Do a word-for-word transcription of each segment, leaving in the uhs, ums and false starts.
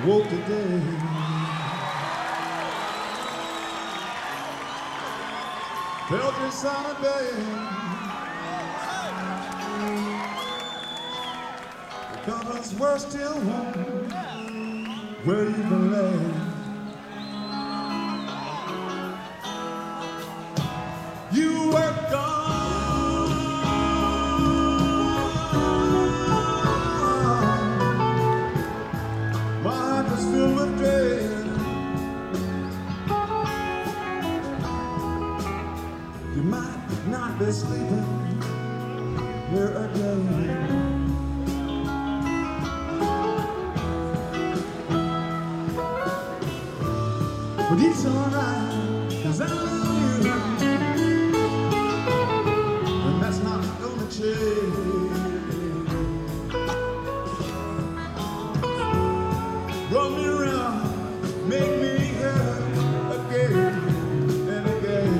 woke today. Felt this solid day. The covers were still warm where you can lay. You were gone. My heart was filled with dread. You might not be sleeping here again. But it's alright, 'cause I love you, and that's not gonna change. Run me around, make me hurt again and again.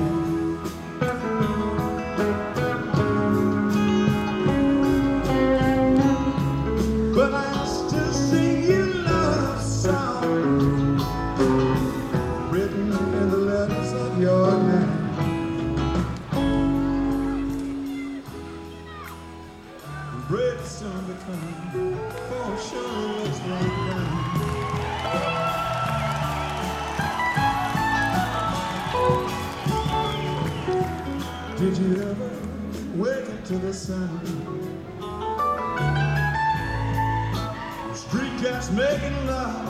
But I still sing you love songs written in the letters of your name. The break's soon to come, for sure looks like rain. Did you ever wake up to the sun? The street cats making love.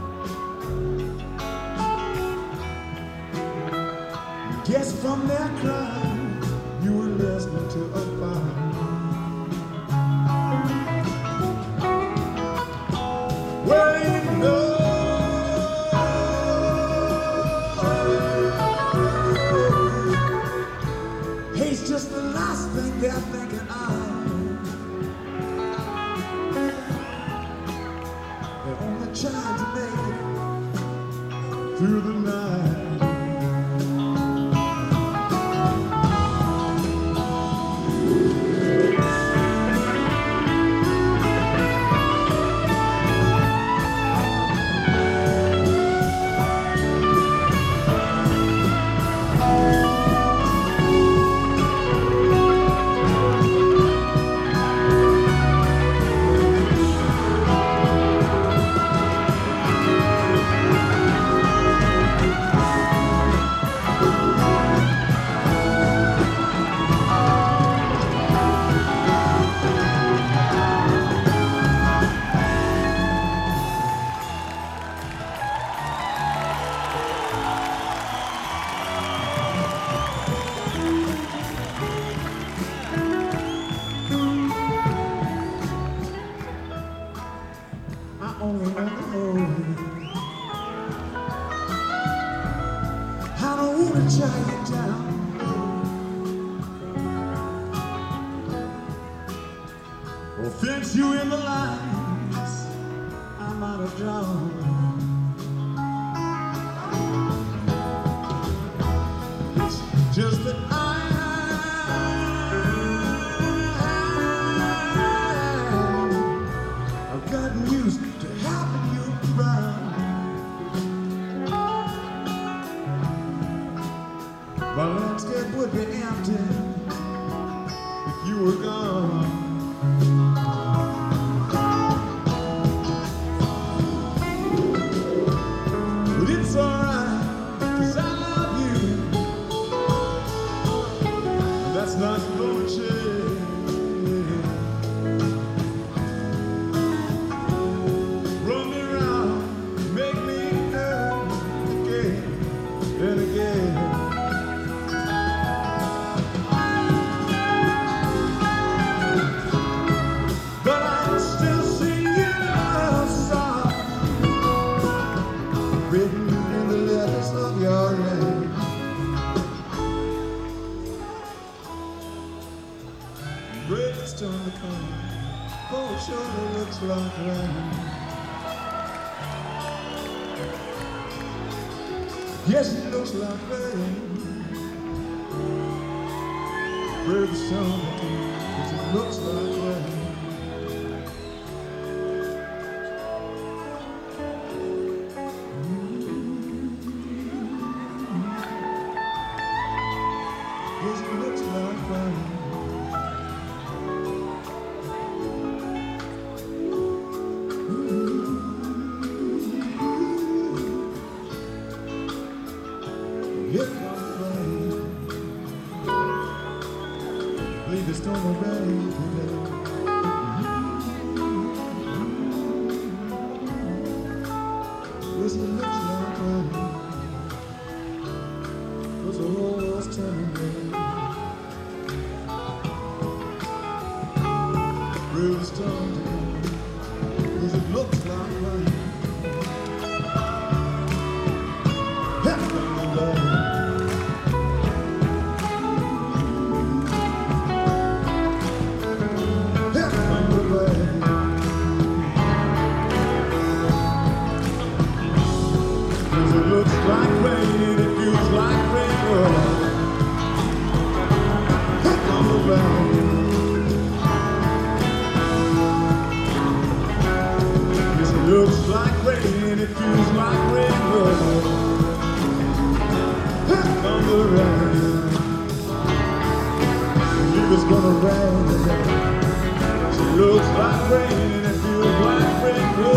Guess from their crying, you were listening to a fire. Well, you know, hate's just the last thing they're thinking of. They're only trying to make it through the night. I only want to know. I don't want to tie you down, or fence you in the lines I might have drawn. It's just that I I've gotten used to having you around. My landscape would be empty if you were gone. But it's alright, 'cause I love you, and that's not gonna change. Run me around, make me hurt again and again. But I still sing you love song written in the letters of your name. Greatest on the corner, oh, it sure looks like rain. Yes, it looks like rain. Greatest on the corner, 'cause it looks like rain. Here comes rain. Believe it's gonna rain today. Yes, it looks like rain, 'cause the whole world's turning red. Really starting to come, 'cause it looks like rain. Here comes the rain. Here comes the rain. 'Cause it looks like rain, it feels like rain. Oh. Here comes the rain. Yes, it looks like rain, it feels like rain. Oh. Here comes the rain. Believe it's gonna rain today. Yes, it looks like rain, and it feels like rain. Oh.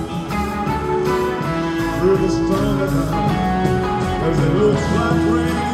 Really stronger now, as it looks like rain.